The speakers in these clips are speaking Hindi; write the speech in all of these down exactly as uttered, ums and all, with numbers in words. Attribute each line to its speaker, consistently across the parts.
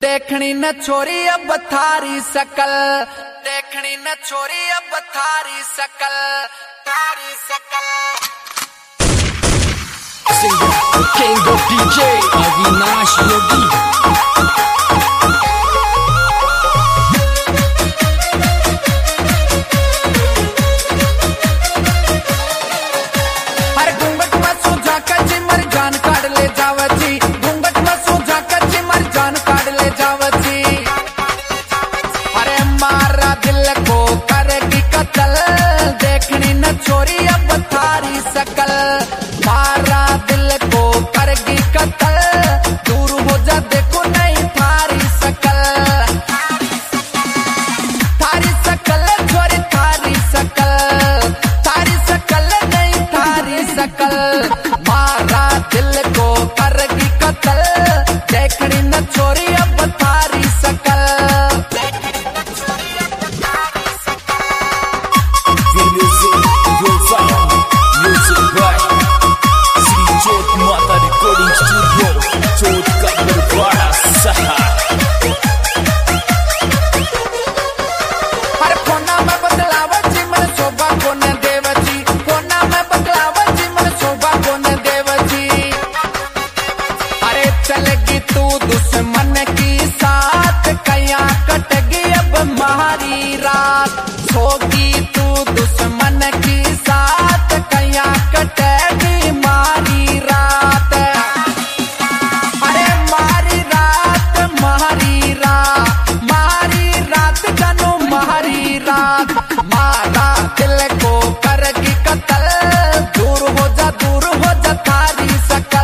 Speaker 1: देखनी न छोरी अब थारी सकल, देखनी न छोरी अब थारी सकल, थारी सकल।
Speaker 2: Singer, king of D J, Avinash Yogi.
Speaker 1: हर घूंघट में सूझा कच्ची मर जान काट ले जावची, घूंघट में सूझा कच्ची मर जान काट ले जावची। अरे मारा दिल को करेगी कत्ल, देखनी न छोरी अब थारी सकल, मारा दिल को करेगी कत्ल, दूर हो जा देखो नहीं थारी सकल, थारी सकल छोरी थारी सकल, थारी सकल नहीं थारी सकल, मारा दिल को करेगी कत्ल, देखनी न छोरी अब थारी सकल।
Speaker 2: Feel music, feel sound, music by Sri Jyot Mata Recording Studio, Jyot ka Darwara Saha.
Speaker 1: हर कोना में बदलावची मन शोभा को न देवची, कोना में बदलावची मन शोभा को न देवची। अरे चलेगी तू दुश्मन की साथ, कया कटेगी अब मारी रात, सोगी तू दुश्मन की साथ, कया कटेगी मारी रात। अरे मारी रात मारी रात, मारी रात जानू मारी रात, मारा दिल को करेगी कत्ल, दूर हो जा दूर हो जा थारी सकल।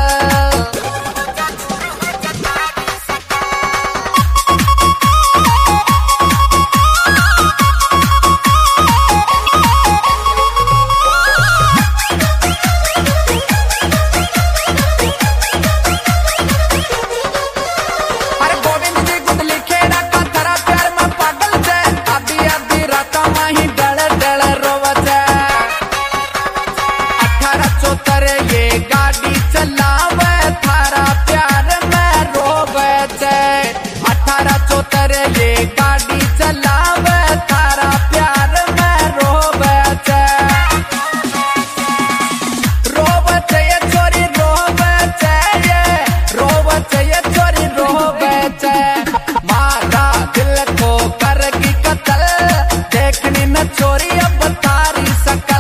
Speaker 1: अरे गोविंद जी गुदली खेड़ा का थरा प्यार में पागल छे, आधी आधी रात में ही डल डल रोवचे। अठारह चौतर ये गाड़ी चलावे, थारा प्यार में रोवे छे, अठारह चौतर ये गाड़ी चलावे, थारा प्यार में रोवे छे, रोवे छे ये छोरी रोवे छे, ये रोवे छे ये छोरी रोवे छे, मारा दिल को करेगी कत्ल, देखनी न छोरी अब थारी सकल।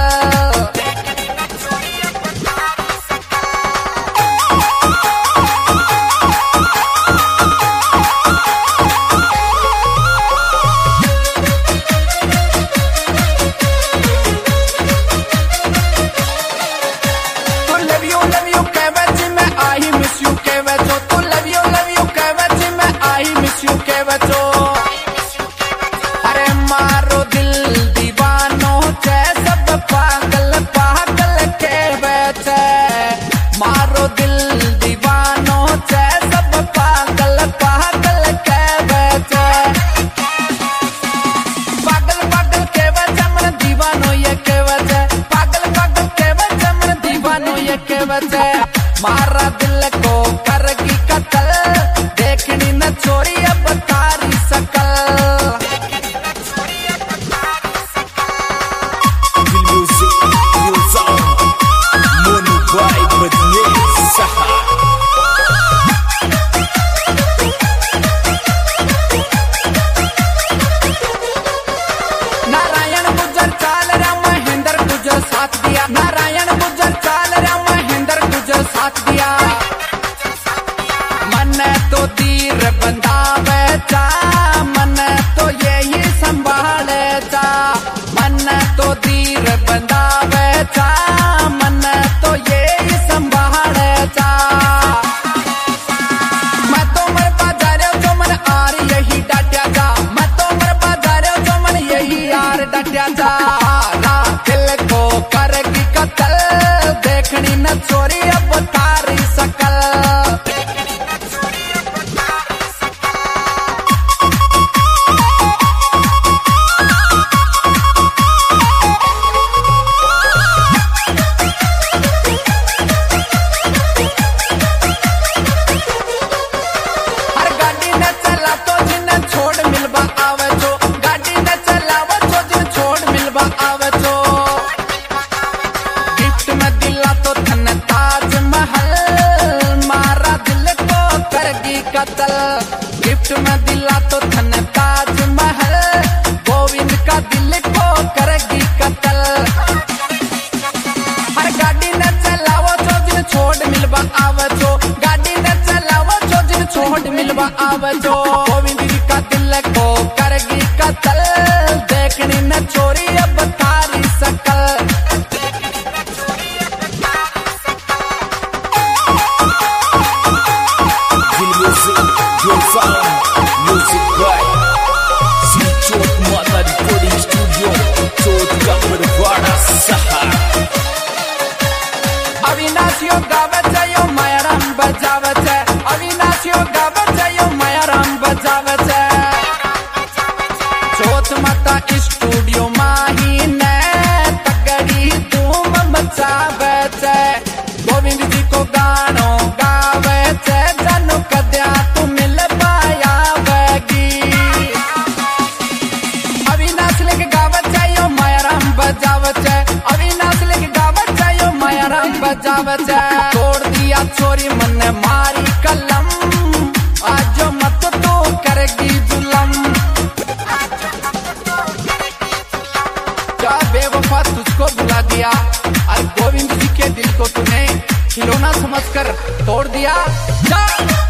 Speaker 1: तू लव यू लव यू कहवे छी मैं आई मिस यू कहवे छो, तू लव यू लव यू कहवे छी मैं आई मिस यू कहवे छो। अरे मारो दिल दीवानो छे, सब पागल पागल कहवे छे, मारो दिल दीवानो छे, सब पागल पागल कहवे छे, पागल पागल कहवे छे मन दीवानो ये कहवे छे, पागल पागल कहवे छे मन दीवानो ये कहवे छे, मारा दिल को करेगी कत्ल, देखनी न छोरी अब थारी सकल।
Speaker 2: Feel music, feel sound, Mono by Badne Saha.
Speaker 1: Narayan गुजर चाल रहा महेंद्र गुजर साथ दिया, नारायण गुजर चाल रहा महेंद्र गुजर साथ दिया। मन तो तीर बंधावे चा, मन तो यही संभाले चा, मन तो तीर बंधावे चा, मन तो यही संभाले चा। मैं तो मर बाजारे जो मन आर यही डाट्या जा, मैं तो मर बाजारे जो मन यही आर डाट्या जा, रा दिल को करेगी कत्ल, देखनी न छोरी अब थारी सकल। गिफ्ट में दिला तो धन ताजमहल, गोविंद का दिल को करेगी कत्ल। हर गाड़ी न चलावो जो जिन छोड़ मिलवा आवजो, गाड़ी न चलावो जो जिन छोड़ मिलवा आवजो। गोविंद जी का दिल को करेगी कत्ल, देखनी न चोरी अब थारी सकल।
Speaker 2: Music by Sri Chot Mata Recording Studio, Chot Kamarwada Sahar.
Speaker 1: अविनाशियो गावत है यो मायाराम बजावत है, अविनाशियो गावत है यो मायाराम बजावत है। चोट माता स्टूडियो माही ने तगड़ी धूम मचावत है। गोविंद जी को गानो गावत है, जानो कद्या तू मिल पायावेगी। अविनाश लेके गावत है यो मायाराम बजावत है, अविनाश लेके गावत है यो मायाराम बजावत है। तोड़ दिया चोरी मन ने मारी कलम, आज मत तू करेगी जुलम। क्या बेवफा तुझको भुला दिया, और गोविंद जी के दिल को तूने खिलौना समझकर तोड़ दिया। जा